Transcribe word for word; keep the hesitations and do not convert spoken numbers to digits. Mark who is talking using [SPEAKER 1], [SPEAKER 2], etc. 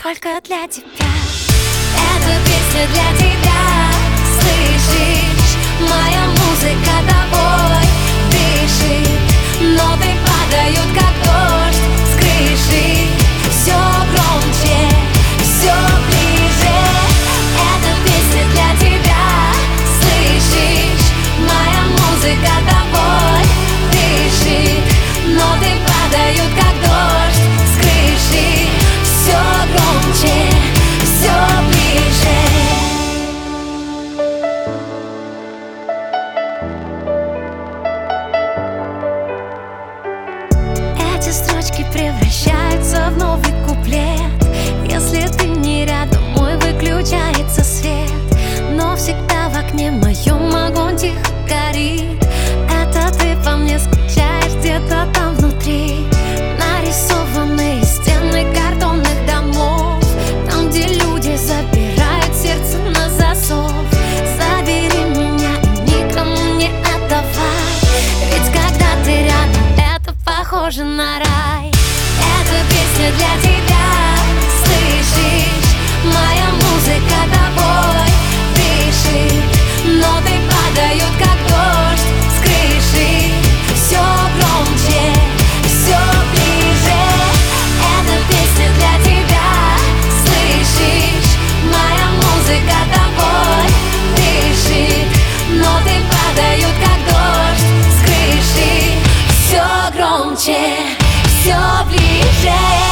[SPEAKER 1] только для тебя. Эта песня для тебя, слышишь? Моя музыка тобой дышит, ноты падают как дождь с крыши. Все громче, все ближе. Эта песня для тебя, слышишь? Моя музыка тобой дышит, ноты падают как дождь с крыши. Все громче, все ближе. Эти строчки превращаются в новый куплет. Если ты не рядом, мой выключается свет. Но всегда в окне моем огонь тихо горит. Это ты по мне скучаешь где-то там внутри. Нарисованные стены картонных домов, там, где люди забирают сердце на засов. Забери меня и никому не отдавай, ведь когда ты рядом, это похоже на рай. Эта песня для тебя, слышишь? Моя музыка тобой дышит, ноты падают как дождь с крыши. Все громче, все ближе. Эта песня для тебя, слышишь? Моя музыка тобой дышит, ноты падают как дождь с крыши. Все громче, все ближе.